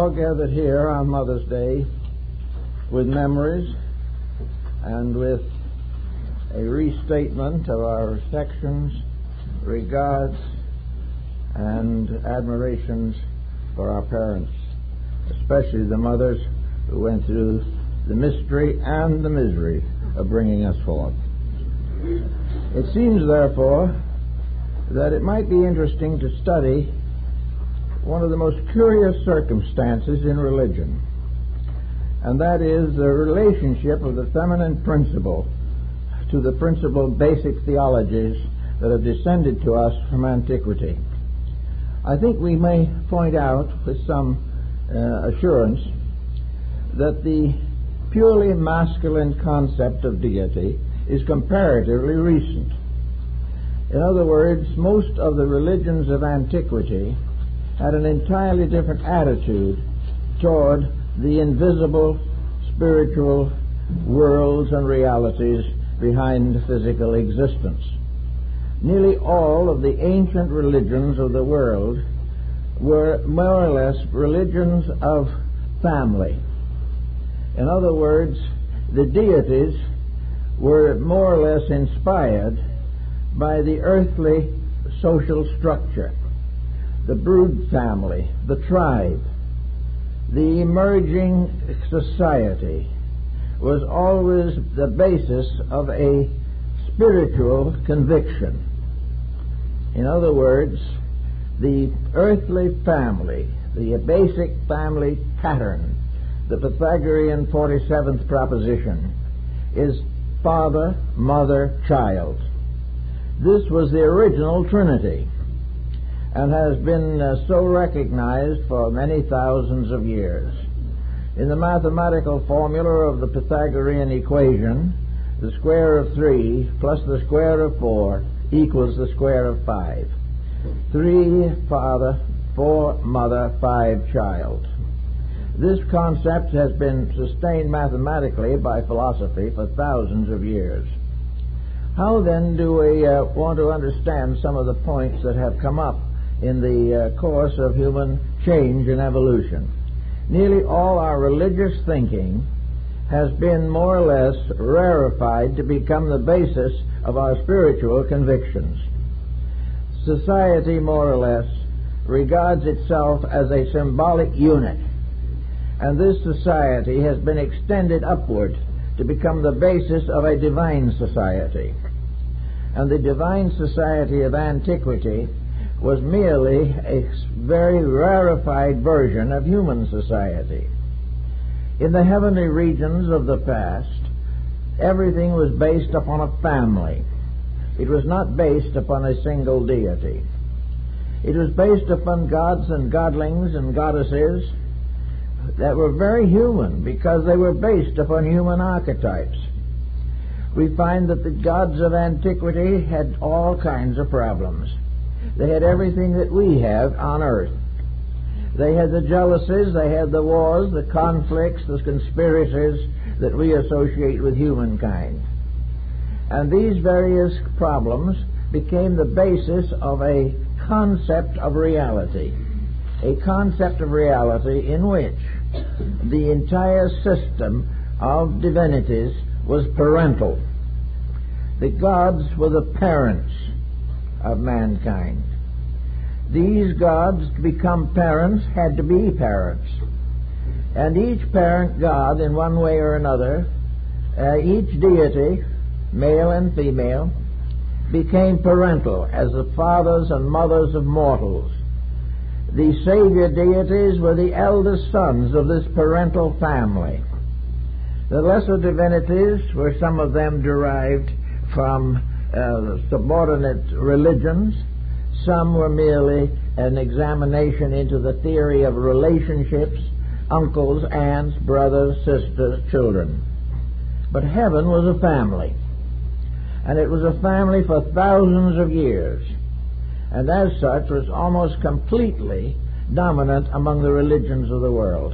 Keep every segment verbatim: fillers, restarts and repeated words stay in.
all gathered here on Mother's Day with memories and with a restatement of our affections, regards, and admirations for our parents, especially the mothers who went through the mystery and the misery of bringing us forth. It seems, therefore, that it might be interesting to study one of the most curious circumstances in religion, and that is the relationship of the feminine principle to the principal basic theologies that have descended to us from antiquity. I think we may point out with some uh, assurance that the purely masculine concept of deity is comparatively recent. In other words, most of the religions of antiquity had an entirely different attitude toward the invisible spiritual worlds and realities behind physical existence. Nearly all of the ancient religions of the world were more or less religions of family. In other words, the deities were more or less inspired by the earthly social structure, the brood family, the tribe. The emerging society was always the basis of a spiritual conviction. In other words, the earthly family, the basic family pattern, the Pythagorean forty-seventh proposition, is father, mother, child. This was the original Trinity and has been uh, so recognized for many thousands of years. In the mathematical formula of the Pythagorean equation, the square of three plus the square of four equals the square of five. Three father, four mother, five child. This concept has been sustained mathematically by philosophy for thousands of years. How then do we uh, want to understand some of the points that have come up in the uh, course of human change and evolution? Nearly all our religious thinking has been more or less rarefied to become the basis of our spiritual convictions. Society, more or less, regards itself as a symbolic unit, and this society has been extended upward to become the basis of a divine society. And the divine society of antiquity was merely a very rarefied version of human society. In the heavenly regions of the past, everything was based upon a family. It was not based upon a single deity. It was based upon gods and godlings and goddesses that were very human because they were based upon human archetypes. We find that the gods of antiquity had all kinds of problems. They had everything that we have on earth. They had the jealousies, they had the wars, the conflicts, the conspiracies that we associate with humankind. And these various problems became the basis of a concept of reality. A concept of reality in which the entire system of divinities was parental. The gods were the parents of mankind. These gods, to become parents, had to be parents. And each parent god, in one way or another, uh, each deity, male and female, became parental as the fathers and mothers of mortals. The savior deities were the eldest sons of this parental family. The lesser divinities were some of them derived from uh, subordinate religions. Some were merely an examination into the theory of relationships, uncles, aunts, brothers, sisters, children. But heaven was a family, and it was a family for thousands of years, and as such was almost completely dominant among the religions of the world.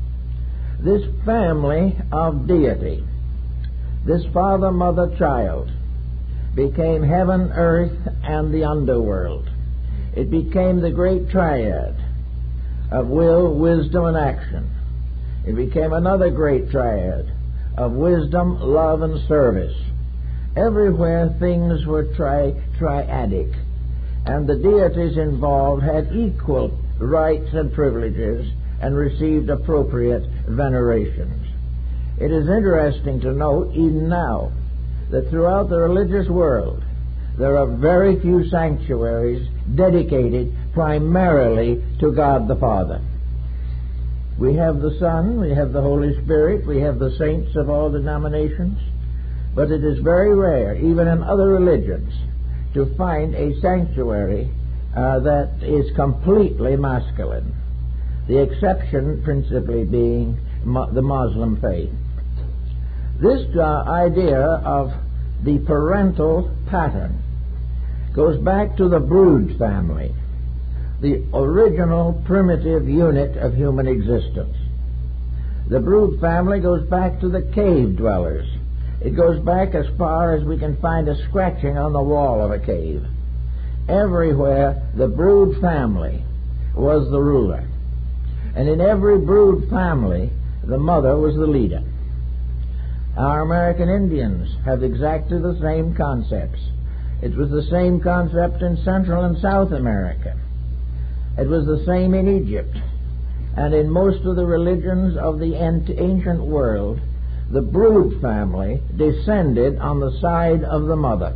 This family of deity, this father, mother, child, became heaven, earth, and the underworld. It became the great triad of will, wisdom, and action. It became another great triad of wisdom, love, and service. Everywhere things were tri- triadic, and the deities involved had equal rights and privileges and received appropriate venerations. It is interesting to note, even now, that throughout the religious world, there are very few sanctuaries dedicated primarily to God the Father. We have the Son, we have the Holy Spirit, we have the saints of all denominations, but it is very rare, even in other religions, to find a sanctuary uh, that is completely masculine. The exception principally being mo- the Muslim faith. This uh, idea of the parental pattern goes back to the brood family, the original primitive unit of human existence. The brood family goes back to the cave dwellers. It goes back as far as we can find a scratching on the wall of a cave. Everywhere, the brood family was the ruler. And in every brood family, the mother was the leader. Our American Indians have exactly the same concepts. It was the same concept in Central and South America. It was the same in Egypt. And in most of the religions of the ancient world, the brood family descended on the side of the mother.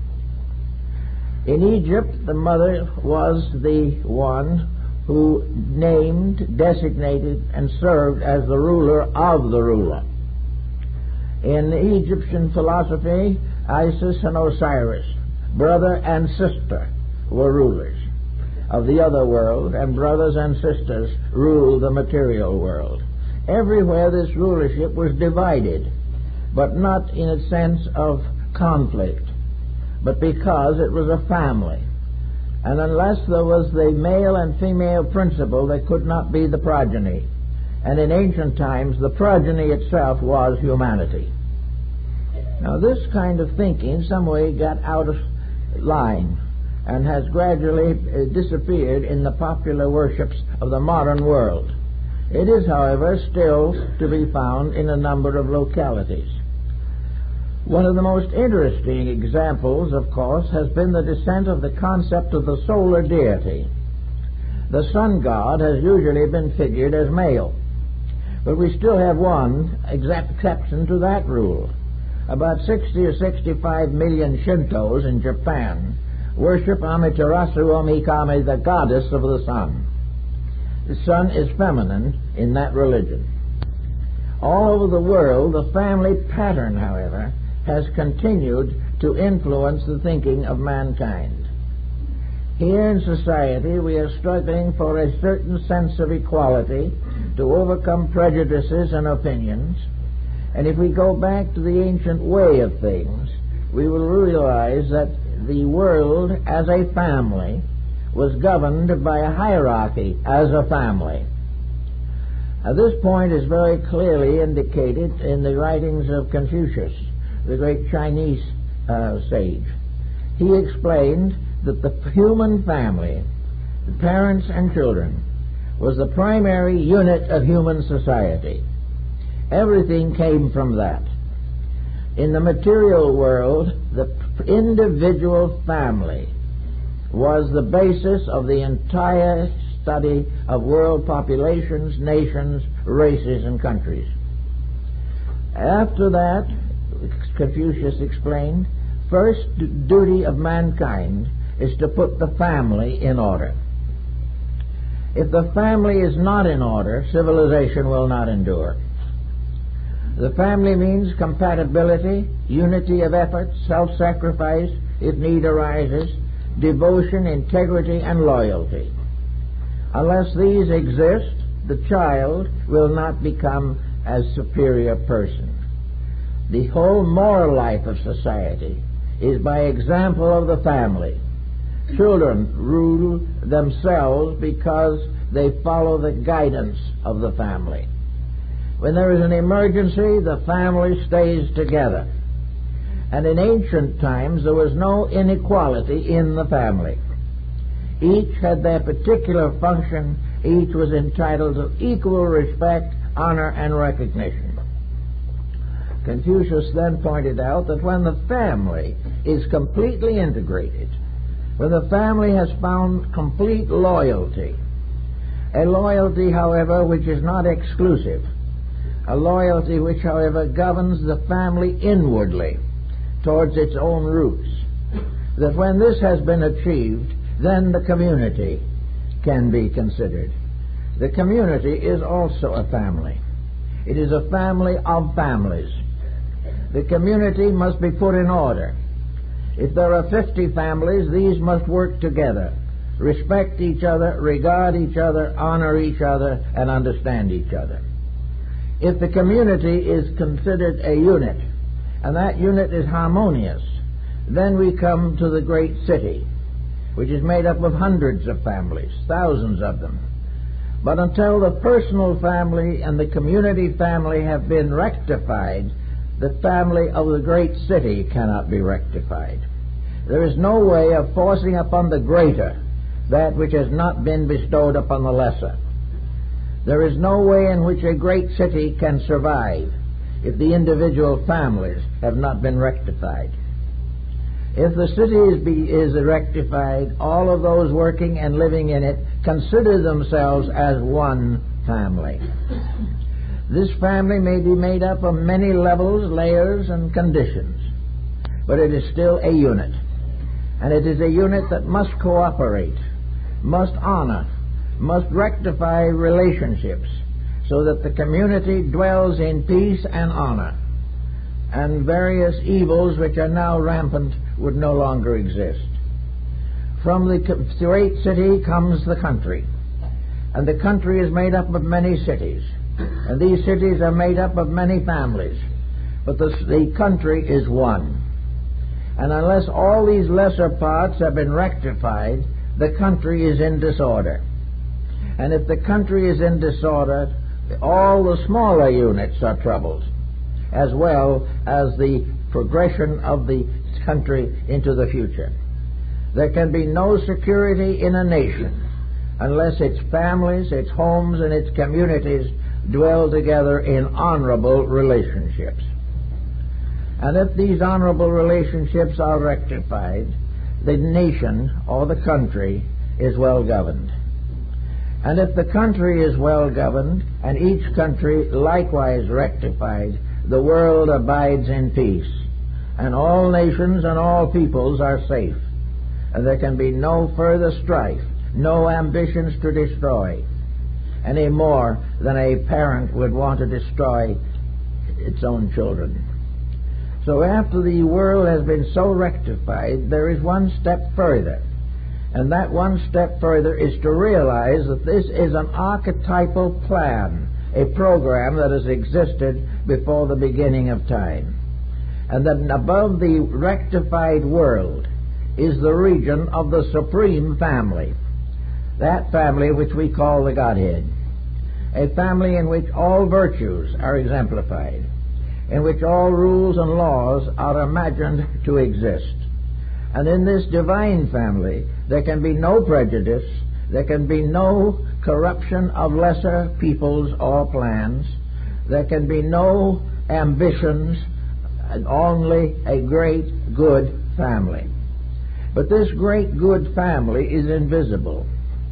In Egypt, the mother was the one who named, designated, and served as the ruler of the ruler. In Egyptian philosophy, Isis and Osiris, brother and sister, were rulers of the other world, and brothers and sisters ruled the material world. Everywhere this rulership was divided, but not in a sense of conflict, but because it was a family. And unless there was the male and female principle, there could not be the progeny. And in ancient times, the progeny itself was humanity. Now, this kind of thinking some way got out of line and has gradually uh, disappeared in the popular worships of the modern world. It is, however, still to be found in a number of localities. One of the most interesting examples, of course, has been the descent of the concept of the solar deity. The sun god has usually been figured as male, but we still have one exception to that rule. About sixty or sixty-five million Shintos in Japan worship Amaterasu Omikame, the goddess of the sun. The sun is feminine in that religion. All over the world, the family pattern, however, has continued to influence the thinking of mankind. Here in society, we are struggling for a certain sense of equality to overcome prejudices and opinions. And if we go back to the ancient way of things, we will realize that the world as a family was governed by a hierarchy as a family. Now, this point is very clearly indicated in the writings of Confucius, the great Chinese uh, sage. He explained that the human family, the parents and children, was the primary unit of human society. Everything came from that. In the material world, the individual family was the basis of the entire study of world populations, nations, races, and countries. After that, Confucius explained, first duty of mankind is to put the family in order. If the family is not in order, civilization will not endure. The family means compatibility, unity of effort, self-sacrifice, if need arises, devotion, integrity, and loyalty. Unless these exist, the child will not become a superior person. The whole moral life of society is by example of the family. Children rule themselves because they follow the guidance of the family. When there is an emergency, the family stays together. And in ancient times, there was no inequality in the family. Each had their particular function Each was entitled to equal respect, honor, and recognition. Confucius then pointed out that when the family is completely integrated, when the family has found complete loyalty, a loyalty, however, which is not exclusive, a loyalty which, however, governs the family inwardly towards its own roots, that when this has been achieved, then the community can be considered. The community is also a family. It is a family of families. The community must be put in order. If there are fifty families, these must work together, respect each other, regard each other, honor each other, and understand each other. If the community is considered a unit, and that unit is harmonious, then we come to the great city, which is made up of hundreds of families, thousands of them. But until the personal family and the community family have been rectified, the family of the great city cannot be rectified. There is no way of forcing upon the greater that which has not been bestowed upon the lesser. There is no way in which a great city can survive if the individual families have not been rectified. If the city is, be, is rectified, all of those working and living in it consider themselves as one family. This family may be made up of many levels, layers, and conditions, but it is still a unit. And it is a unit that must cooperate, must honor, must rectify relationships so that the community dwells in peace and honor, and various evils which are now rampant would no longer exist. From the great city comes the country, and the country is made up of many cities, and these cities are made up of many families, but the, the country is one. And unless all these lesser parts have been rectified, the country is in disorder. And if the country is in disorder, all the smaller units are troubled, as well as the progression of the country into the future. There can be no security in a nation unless its families, its homes, and its communities dwell together in honorable relationships. And if these honorable relationships are rectified, the nation or the country is well governed. And if the country is well governed, and each country likewise rectified, the world abides in peace, and all nations and all peoples are safe, and there can be no further strife, no ambitions to destroy, any more than a parent would want to destroy its own children. So after the world has been so rectified, there is one step further. And that one step further is to realize that this is an archetypal plan, a program that has existed before the beginning of time. And that above the rectified world is the region of the supreme family, that family which we call the Godhead, a family in which all virtues are exemplified, in which all rules and laws are imagined to exist. And in this divine family, there can be no prejudice, there can be no corruption of lesser peoples or plans, there can be no ambitions, and only a great good family. But this great good family is invisible,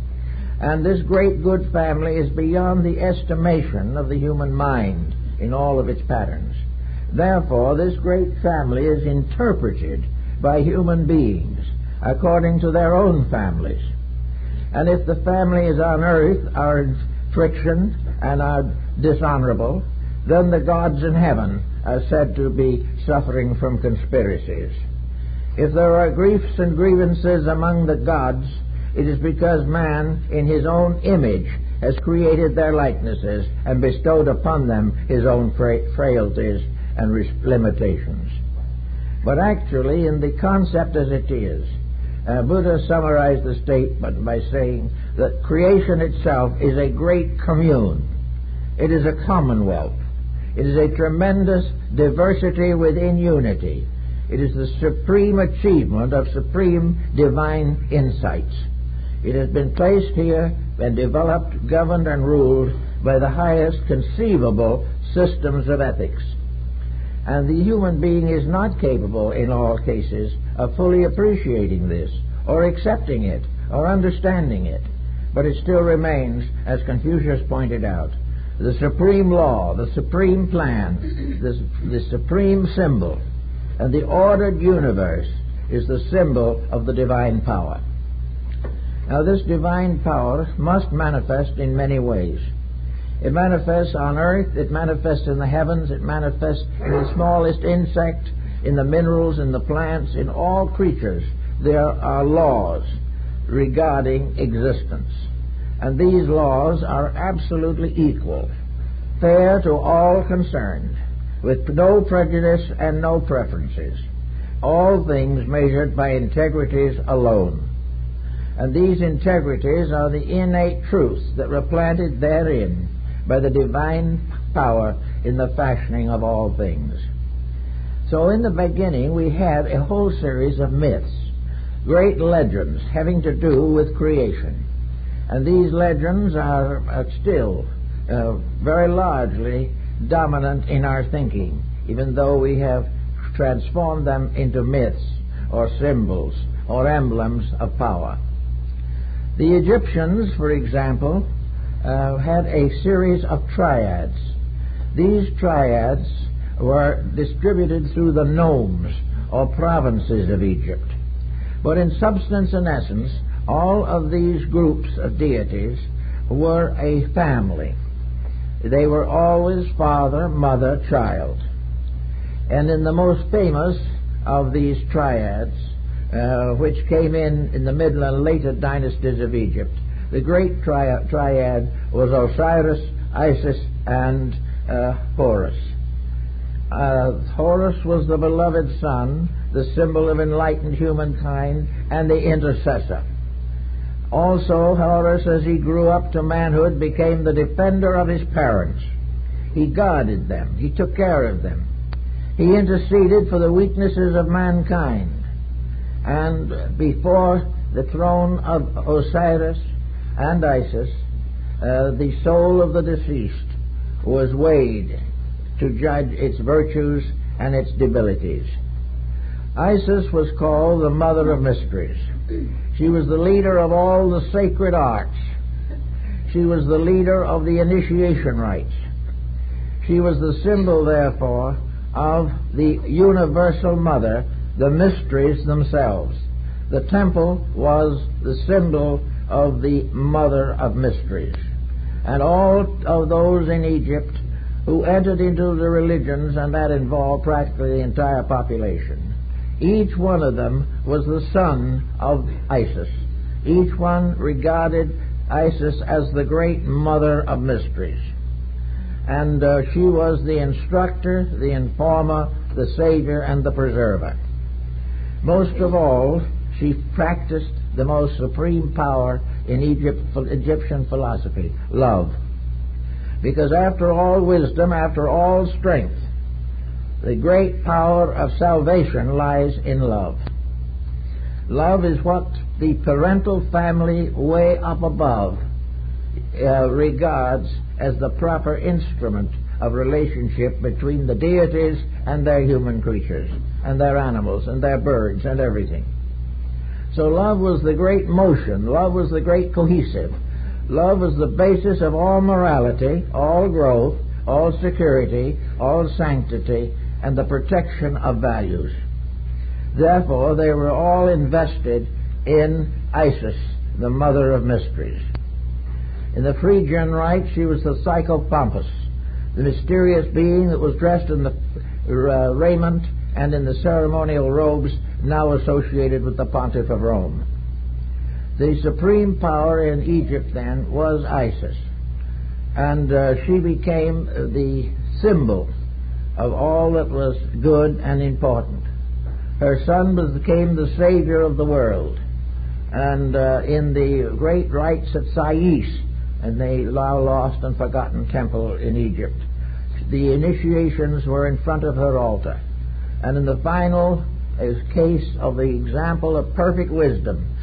and this great good family is beyond the estimation of the human mind in all of its patterns. Therefore, this great family is interpreted by human beings according to their own families. And if the families on earth are friction and are dishonorable, then the gods in heaven are said to be suffering from conspiracies. If there are griefs and grievances among the gods, it is because man, in his own image, has created their likenesses and bestowed upon them his own fra- frailties and limitations. But actually, in the concept as it is, uh, Buddha summarized the statement by saying that creation itself is a great commune. It is a commonwealth. It is a tremendous diversity within unity. It is the supreme achievement of supreme divine insights. It has been placed here and developed, governed, and ruled by the highest conceivable systems of ethics. And the human being is not capable, in all cases, of fully appreciating this, or accepting it, or understanding it. But it still remains, as Confucius pointed out, the supreme law, the supreme plan, the, the supreme symbol, and the ordered universe is the symbol of the divine power. Now, this divine power must manifest in many ways. It manifests on earth, it manifests in the heavens, it manifests in the smallest insect, in the minerals, in the plants, in all creatures. There are laws regarding existence. And these laws are absolutely equal, fair to all concerned, with no prejudice and no preferences. All things measured by integrities alone. And these integrities are the innate truths that were planted therein by the divine power in the fashioning of all things. So in the beginning we had a whole series of myths, great legends having to do with creation. And these legends are, are still uh, very largely dominant in our thinking, even though we have transformed them into myths or symbols or emblems of power. The Egyptians, for example, uh, had a series of triads. These triads were distributed through the nomes or provinces of Egypt. But in substance and essence, all of these groups of deities were a family. They were always father, mother, child. And in the most famous of these triads, uh, which came in in the middle and later dynasties of Egypt, the great tri- triad was Osiris, Isis, and uh, Horus. Uh, Horus was the beloved son, the symbol of enlightened humankind, and the intercessor. Also, Horus, as he grew up to manhood, became the defender of his parents. He guarded them. He took care of them. He interceded for the weaknesses of mankind. And before the throne of Osiris and Isis, uh, the soul of the deceased was weighed to judge its virtues and its debilities. Isis was called the mother of mysteries. She was the leader of all the sacred arts. She was the leader of the initiation rites. She was the symbol, therefore, of the universal mother, the mysteries themselves. The temple was the symbol of the mother of mysteries. And all of those in Egypt who entered into the religions, and that involved practically the entire population, each one of them was the son of Isis. Each one regarded Isis as the great mother of mysteries. And uh, she was the instructor, the informer, the savior, and the preserver. Most of all, she practiced the most supreme power in Egypt, Egyptian philosophy, love. Because after all wisdom, after all strength, the great power of salvation lies in love. Love is what the parental family way up above uh, regards as the proper instrument of relationship between the deities and their human creatures, and their animals, and their birds, and everything. So love was the great motion. Love was the great cohesive. Love was the basis of all morality, all growth, all security, all sanctity, and the protection of values. Therefore, they were all invested in Isis, the mother of mysteries. In the Phrygian rite, she was the Psychopompus, the mysterious being that was dressed in the uh, raiment and in the ceremonial robes now associated with the Pontiff of Rome. The supreme power in Egypt, then, was Isis, and uh, she became the symbol of all that was good and important. Her son was, became the savior of the world, and uh, in the great rites at Sais, and the now lost and forgotten temple in Egypt, the initiations were in front of her altar. And in the final uh, case of the example of perfect wisdom,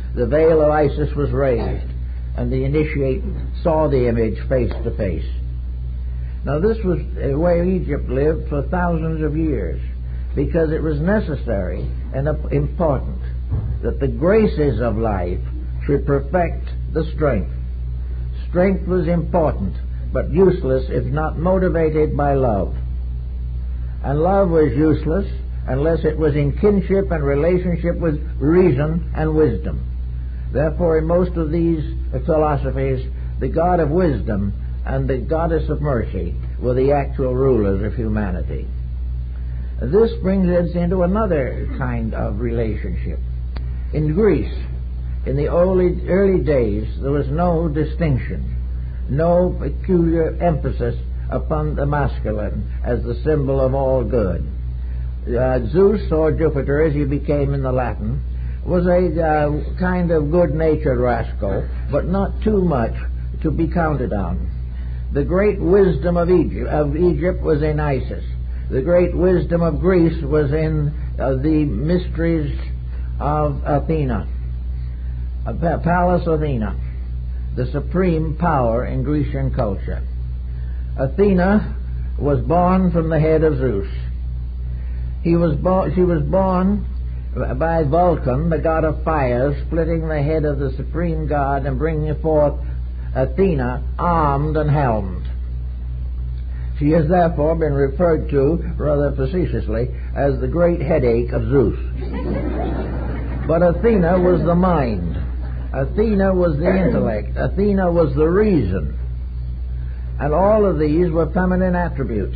the veil of Isis was raised, and the initiate saw the image face to face. Now this was the way Egypt lived for thousands of years, because it was necessary and important that the graces of life should perfect the strength. Strength was important, but useless if not motivated by love. And love was useless unless it was in kinship and relationship with reason and wisdom. Therefore, in most of these philosophies, the God of wisdom and the goddess of mercy were the actual rulers of humanity. This brings us into another kind of relationship. In Greece, in the early, early days, there was no distinction, no peculiar emphasis upon the masculine as the symbol of all good. Uh, Zeus, or Jupiter as he became in the Latin, was a uh, kind of good-natured rascal, but not too much to be counted on. The great wisdom of Egypt, of Egypt was in Isis. The great wisdom of Greece was in uh, the mysteries of Athena, uh, Pallas Athena, the supreme power in Grecian culture. Athena was born from the head of Zeus. He was bo- she was born by Vulcan, the god of fire, splitting the head of the supreme god and bringing forth Athena armed and helmed. She has therefore been referred to, rather facetiously, as the great headache of Zeus. But Athena was the mind. Athena was the intellect. Athena was the reason. And all of these were feminine attributes.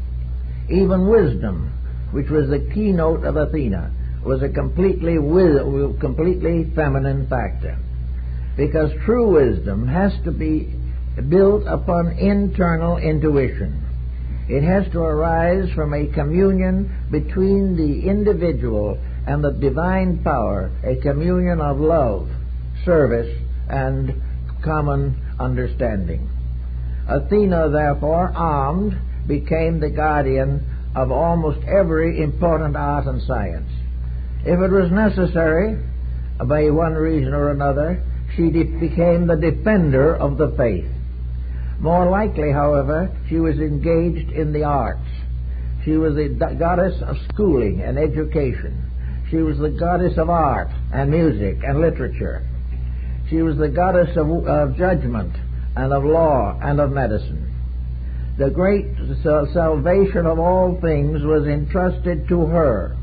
Even wisdom, which was the keynote of Athena, was a completely wi- completely feminine factor. Because true wisdom has to be built upon internal intuition. It has to arise from a communion between the individual and the divine power, a communion of love, service, and common understanding. Athena, therefore, armed, became the guardian of almost every important art and science. If it was necessary, by one reason or another, she de- became the defender of the faith. More likely, however, she was engaged in the arts. She was the d- goddess of schooling and education. She was the goddess of art and music and literature. She was the goddess of, of judgment and of law and of medicine. The great salvation of all things was entrusted to her,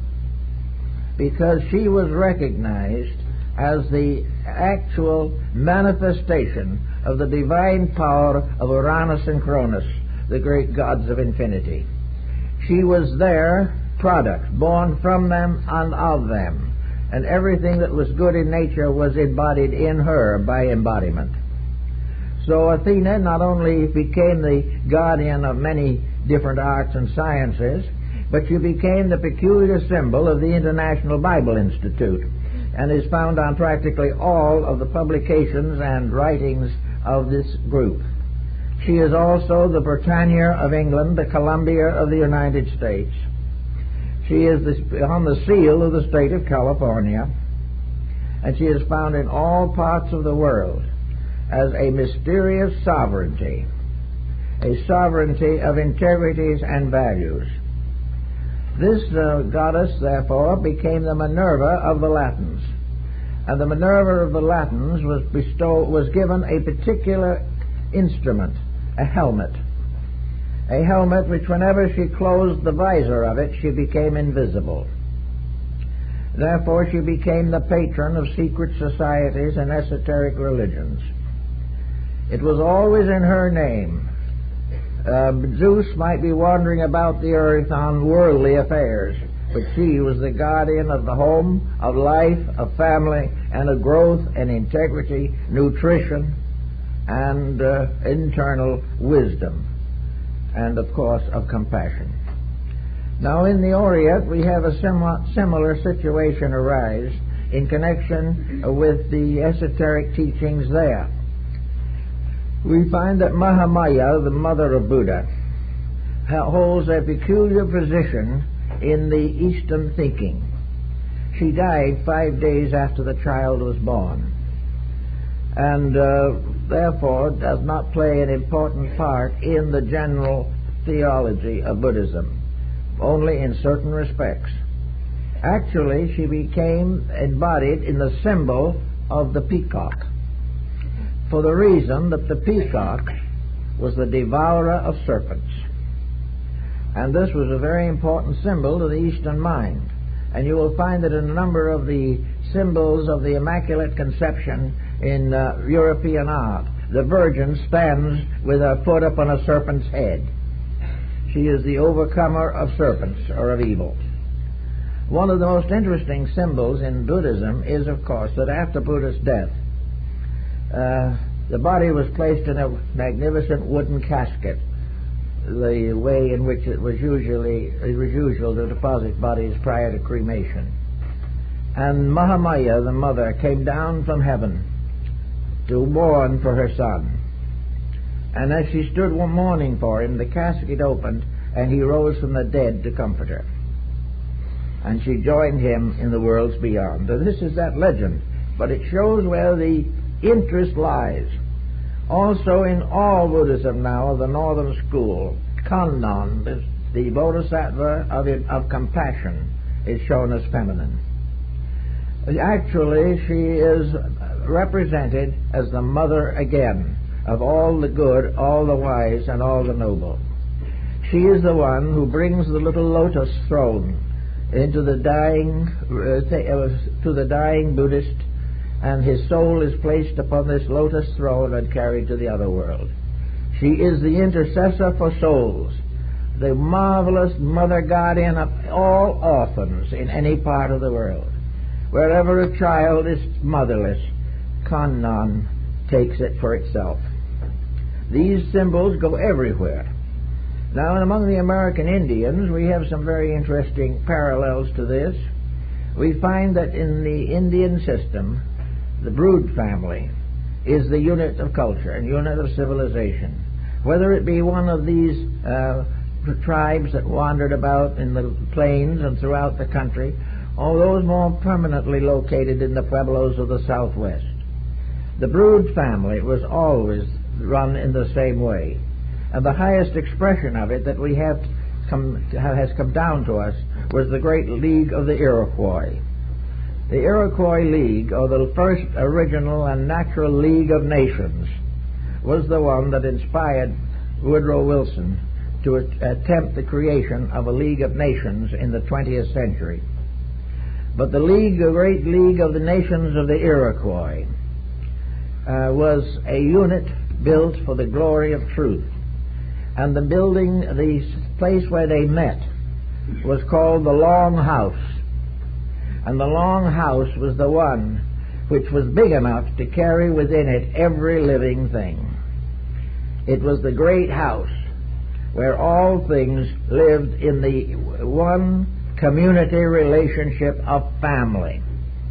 because she was recognized as the actual manifestation of the divine power of Uranus and Cronus, the great gods of infinity. She was their product, born from them and of them, and everything that was good in nature was embodied in her by embodiment. So Athena not only became the guardian of many different arts and sciences, but she became the peculiar symbol of the International Bible Institute, and is found on practically all of the publications and writings of this group. She is also the Britannia of England, the Columbia of the United States. She is the, on the seal of the state of California, and she is found in all parts of the world as a mysterious sovereignty, a sovereignty of integrities and values. This uh, goddess, therefore, became the Minerva of the Latins. And the Minerva of the Latins was bestowed, was given a particular instrument, a helmet. A helmet which, whenever she closed the visor of it, she became invisible. Therefore, she became the patron of secret societies and esoteric religions. It was always in her name. Uh, Zeus might be wandering about the earth on worldly affairs, but she was the guardian of the home, of life, of family, and of growth and integrity, nutrition, and uh, internal wisdom, and, of course, of compassion. Now, in the Orient, we have a sim- similar situation arise in connection with the esoteric teachings there. We find that Mahamaya, the mother of Buddha, holds a peculiar position in the Eastern thinking. she died five days after the child was born, and uh, therefore does not play an important part in the general theology of Buddhism, only in certain respects. Actually, she became embodied in the symbol of the peacock, for the reason that the peacock was the devourer of serpents. And this was a very important symbol to the Eastern mind. And you will find that in a number of the symbols of the Immaculate Conception in uh, European art, the Virgin stands with her foot upon a serpent's head. She is the overcomer of serpents, or of evil. One of the most interesting symbols in Buddhism is, of course, that after Buddha's death, uh, the body was placed in a magnificent wooden casket, the way in which it was usually it was usual to deposit bodies prior to cremation. And Mahamaya, the mother, came down from heaven to mourn for her son. And as she stood one mourning for him, the casket opened, and he rose from the dead to comfort her. And she joined him in the worlds beyond. And this is that legend, but it shows where the interest lies. Also in all Buddhism now, the Northern School, Kannon, the Bodhisattva of, it, of compassion, is shown as feminine. Actually, she is represented as the mother again of all the good, all the wise, and all the noble. She is the one who brings the little lotus throne into the dying, uh, th- uh, to the dying Buddhist, and his soul is placed upon this lotus throne and carried to the other world. She is the intercessor for souls, the marvelous mother guardian of all orphans in any part of the world. Wherever a child is motherless, Kannon takes it for itself. These symbols go everywhere. Now, among the American Indians, we have some very interesting parallels to this. We find that in the Indian system, the brood family is the unit of culture and unit of civilization. Whether it be one of these uh, tribes that wandered about in the plains and throughout the country, or those more permanently located in the pueblos of the Southwest. The brood family was always run in the same way. And the highest expression of it that we have come, has come down to us was the great League of the Iroquois. The Iroquois League, or the first original and natural League of Nations, was the one that inspired Woodrow Wilson to attempt the creation of a League of Nations in the twentieth century. But the League, the great League of the Nations of the Iroquois, uh, was a unit built for the glory of truth. And the building, the place where they met, was called the Long House. And the Long House was the one which was big enough to carry within it every living thing. It was the great house where all things lived in the one community relationship of family.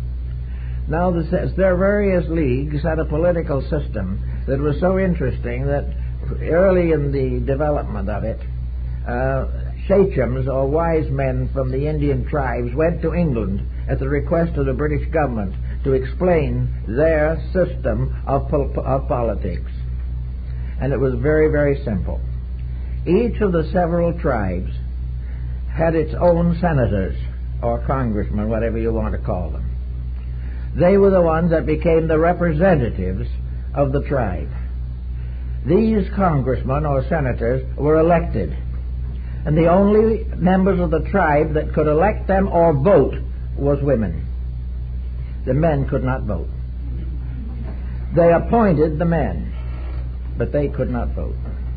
Now, there are various leagues had a political system that was so interesting that early in the development of it, uh, sachems, or wise men from the Indian tribes, went to England at the request of the British government to explain their system of, pol- of politics. And it was very, very simple. Each of the several tribes had its own senators, or congressmen, whatever you want to call them. They were the ones that became the representatives of the tribe. These congressmen or senators were elected, and the only members of the tribe that could elect them or vote was women. The men could not vote. They appointed the men, but they could not vote.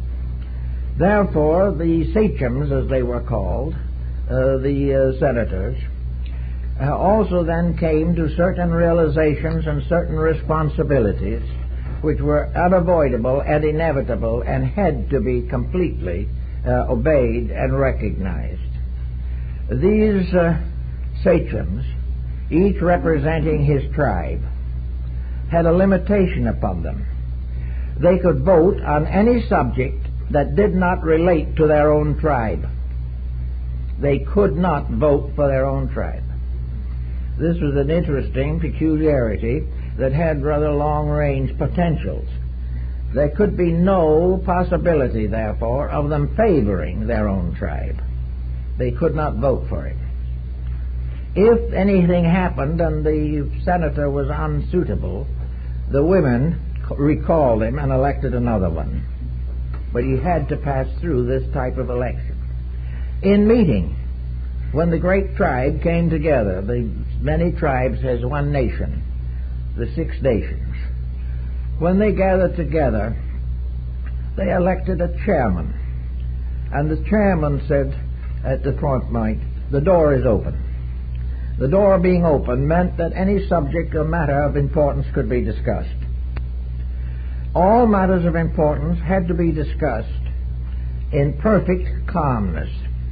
Therefore, the sachems, as they were called, uh, the uh, senators, uh, also then came to certain realizations and certain responsibilities which were unavoidable and inevitable and had to be completely uh, obeyed and recognized. These uh, sachems, each representing his tribe, had a limitation upon them. They could vote on any subject that did not relate to their own tribe. They could not vote for their own tribe. This was an interesting peculiarity that had rather long-range potentials. There could be no possibility, therefore, of them favoring their own tribe. They could not vote for it. If anything happened and the senator was unsuitable, the women recalled him and elected another one. But he had to pass through this type of election. In meeting, when the great tribe came together, the many tribes as one nation, the Six Nations, when they gathered together, they elected a chairman. And the chairman said at the front mic, the door is open. The door being open meant that any subject or matter of importance could be discussed. All matters of importance had to be discussed in perfect calmness.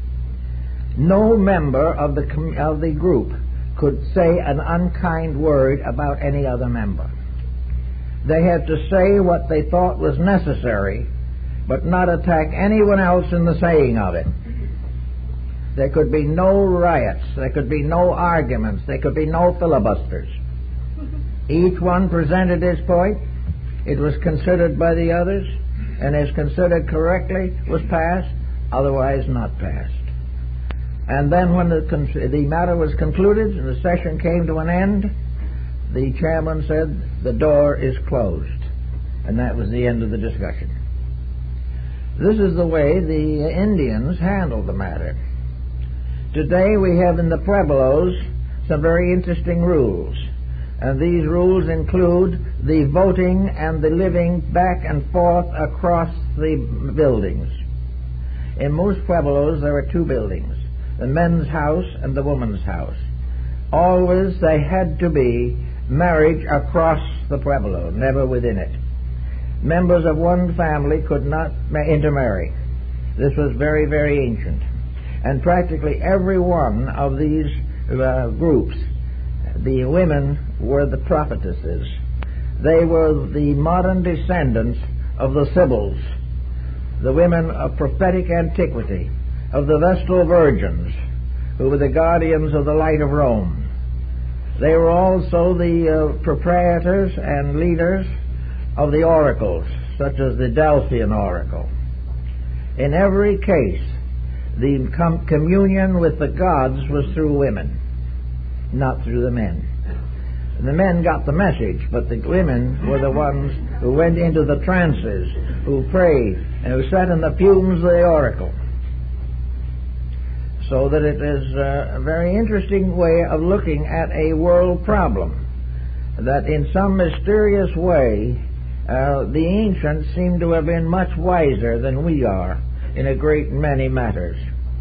No member of the com- of the group could say an unkind word about any other member. They had to say what they thought was necessary, but not attack anyone else in the saying of it. There could be no riots. There could be no arguments. There could be no filibusters. Each one presented his point. It was considered by the others, and as considered correctly, was passed, otherwise not passed. And then when the, con- the matter was concluded and the session came to an end, the chairman said, the door is closed. And that was the end of the discussion. This is the way the Indians handled the matter. Today we have in the Pueblos some very interesting rules. And these rules include the voting and the living back and forth across the buildings. In most Pueblos there are two buildings, the men's house and the woman's house. Always they had to be marriage across the Pueblo, never within it. Members of one family could not intermarry. This was very, very ancient. And practically every one of these uh, groups, the women were the prophetesses. They were the modern descendants of the Sibyls, the women of prophetic antiquity, of the Vestal Virgins, who were the guardians of the light of Rome. They were also the uh, proprietors and leaders of the oracles, such as the Delphian oracle. In every case, the com- communion with the gods was through women, not through the men. The men got the message, but the women were the ones who went into the trances, who prayed, and who sat in the fumes of the oracle. So that it is a very interesting way of looking at a world problem, that in some mysterious way uh, the ancients seem to have been much wiser than we are in a great many matters.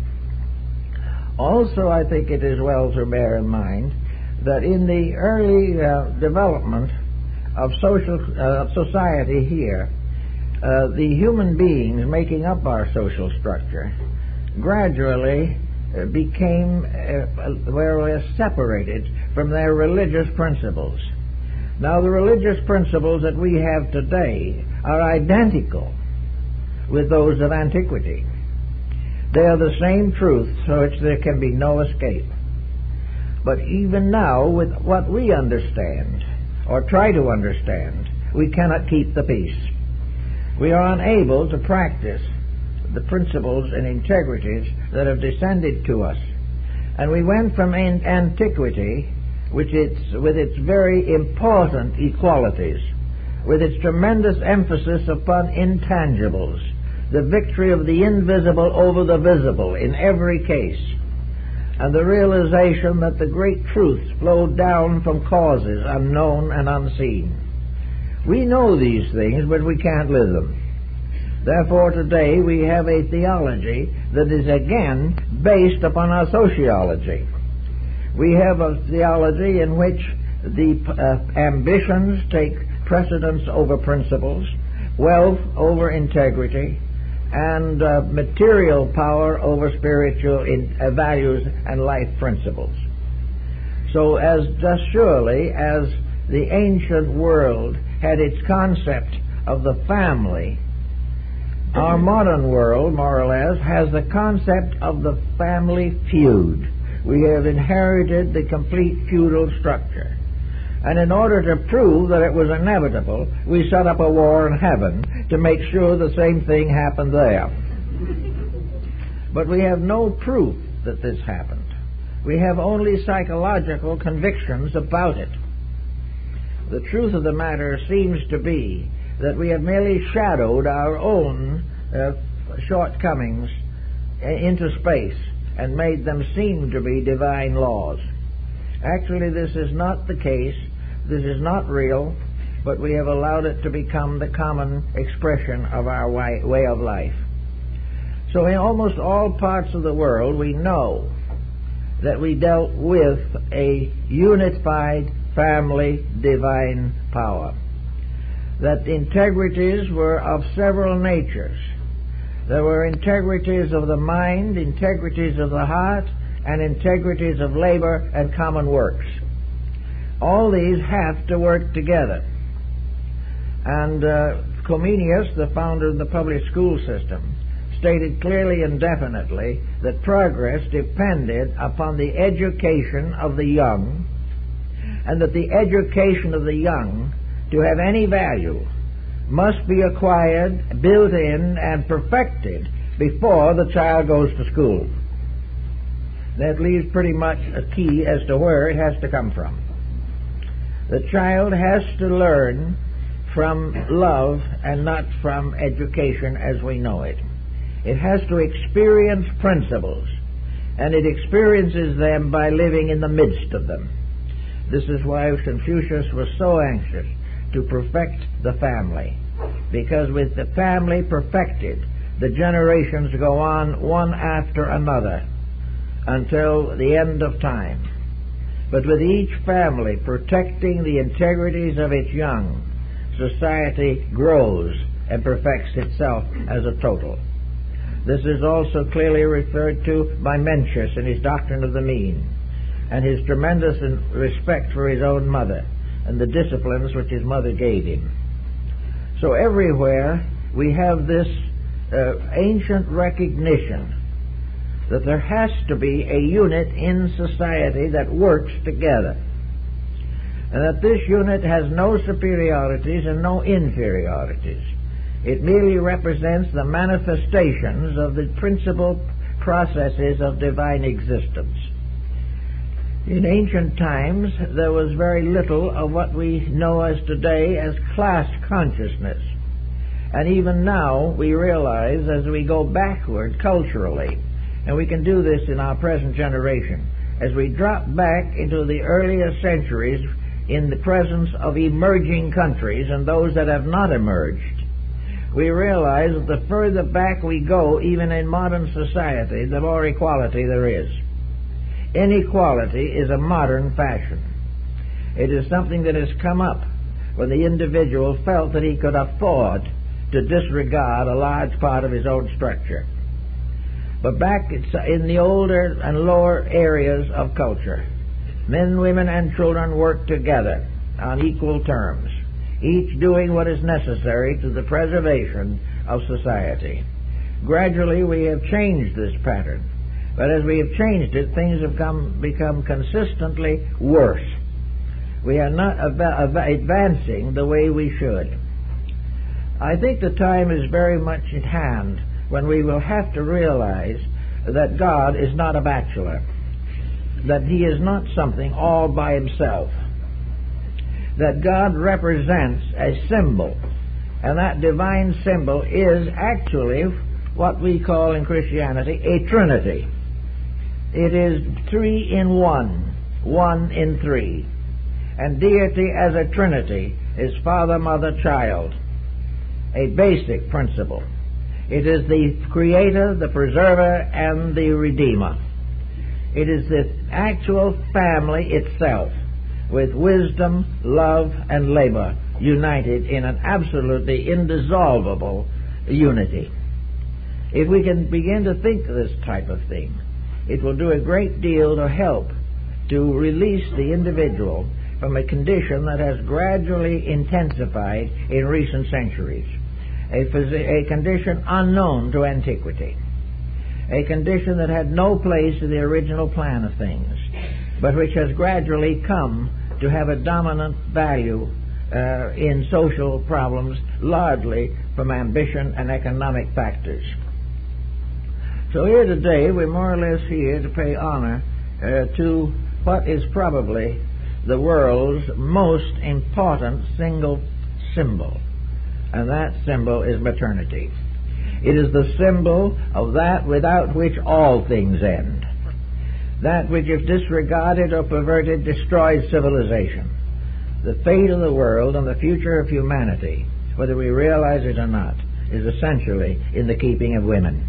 Also, I think it is well to bear in mind that in the early uh, development of social uh, society here, uh, the human beings making up our social structure gradually uh, became uh, were separated from their religious principles. Now, the religious principles that we have today are identical with those of antiquity. They are the same truths for which there can be no escape. But even now, with what we understand, or try to understand, we cannot keep the peace. We are unable to practice the principles and integrities that have descended to us. And we went from an antiquity, which it's, with its very important equalities, with its tremendous emphasis upon intangibles, the victory of the invisible over the visible in every case, and the realization that the great truths flowed down from causes unknown and unseen. We know these things, but we can't live them. Therefore, today we have a theology that is again based upon our sociology. We have a theology in which the uh, ambitions take precedence over principles, wealth over integrity, and uh, material power over spiritual in, uh, values and life principles. So as just surely as the ancient world had its concept of the family, our modern world, more or less, has the concept of the family feud, We have inherited the complete feudal structure. And in order to prove that it was inevitable, we set up a war in heaven to make sure the same thing happened there. But we have no proof that this happened. We have only psychological convictions about it. The truth of the matter seems to be that we have merely shadowed our own uh, shortcomings into space and made them seem to be divine laws. Actually, this is not the case. This is not real, but we have allowed it to become the common expression of our way of life. So in almost all parts of the world, we know that we dealt with a unified family divine power, that integrities were of several natures. There were integrities of the mind, integrities of the heart, and integrities of labor and common works. All these have to work together. And uh, Comenius, the founder of the public school system, stated clearly and definitely that progress depended upon the education of the young, and that the education of the young, to have any value, must be acquired, built in, and perfected before the child goes to school. That leaves pretty much a key as to where it has to come from. The child has to learn from love and not from education as we know it. It has to experience principles, and it experiences them by living in the midst of them. This is why Confucius was so anxious to perfect the family, because with the family perfected, the generations go on one after another until the end of time. But with each family protecting the integrities of its young, society grows and perfects itself as a total. This is also clearly referred to by Mencius in his Doctrine of the Mean, and his tremendous respect for his own mother and the disciplines which his mother gave him. So everywhere we have this uh, ancient recognition that there has to be a unit in society that works together, and that this unit has no superiorities and no inferiorities. It merely represents the manifestations of the principal processes of divine existence. In ancient times, there was very little of what we know as today as class consciousness. And even now, we realize as we go backward culturally, and we can do this in our present generation, as we drop back into the earlier centuries in the presence of emerging countries and those that have not emerged, we realize that the further back we go, even in modern society, the more equality there is. Inequality is a modern fashion. It is something that has come up when the individual felt that he could afford to disregard a large part of his own structure. But back in the older and lower areas of culture, men, women, and children work together on equal terms, each doing what is necessary to the preservation of society. Gradually, we have changed this pattern. But as we have changed it, things have come, become consistently worse. We are not av- advancing the way we should. I think the time is very much at hand when we will have to realize that God is not a bachelor, that He is not something all by Himself, that God represents a symbol, and that divine symbol is actually what we call in Christianity a Trinity. It is three in one, one in three. And deity as a Trinity is Father, Mother, Child, a basic principle. It is the Creator, the Preserver, and the Redeemer. It is the actual family itself, with wisdom, love, and labor united in an absolutely indissoluble unity. If we can begin to think this type of thing, it will do a great deal to help to release the individual from a condition that has gradually intensified in recent centuries, a, phys- a condition unknown to antiquity. a condition that had no place in the original plan of things, but which has gradually come to have a dominant value uh, in social problems, largely from ambition and economic factors. So here today, we're more or less here to pay honor uh, to what is probably the world's most important single symbol, and that symbol is maternity. It is the symbol of that without which all things end, that which, if disregarded or perverted, destroys civilization. The fate of the world and the future of humanity, whether we realize it or not, is essentially in the keeping of women.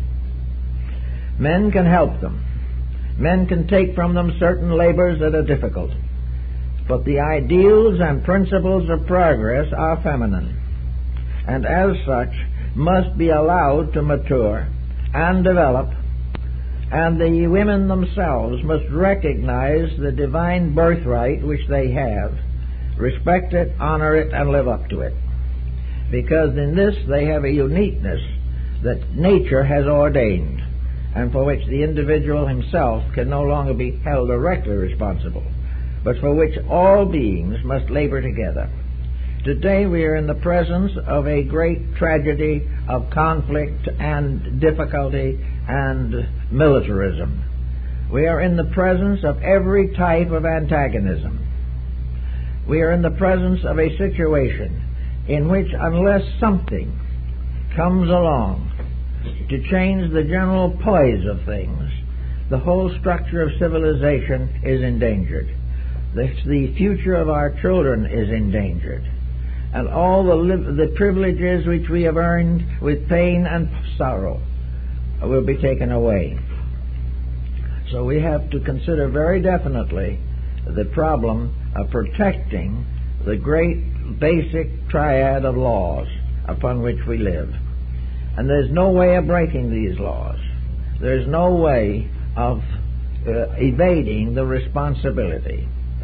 Men can help them. Men can take from them certain labors that are difficult. But the ideals and principles of progress are feminine, and as such must be allowed to mature and develop, and the women themselves must recognize the divine birthright which they have, respect it, honor it, and live up to it. Because in this they have a uniqueness that nature has ordained, and for which the individual himself can no longer be held directly responsible, but for which all beings must labor together. Today we are in the presence of a great tragedy of conflict and difficulty and militarism. We are in the presence of every type of antagonism. We are in the presence of a situation in which, unless something comes along to change the general poise of things, the whole structure of civilization is endangered. The, the future of our children is endangered. And all the, li- the privileges which we have earned with pain and sorrow will be taken away. So we have to consider very definitely the problem of protecting the great basic triad of laws upon which we live. And there's no way of breaking these laws. There's no way of uh, evading the responsibility.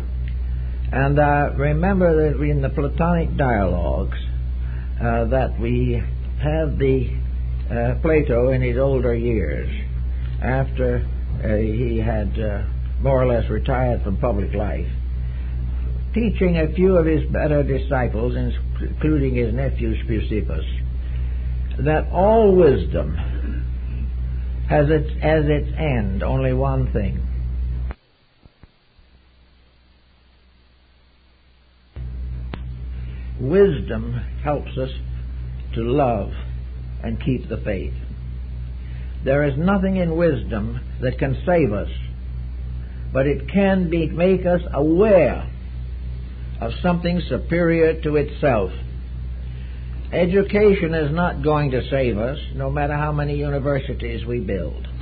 And uh, remember that in the Platonic dialogues uh, that we have the uh, Plato in his older years, after uh, he had uh, more or less retired from public life, teaching a few of his better disciples, including his nephew Speusippus, that all wisdom has its, as its end only one thing: wisdom helps us to love and keep the faith. There is nothing in wisdom that can save us, but it can be, make us aware of something superior to itself. Education is not going to save us, no matter how many universities we build.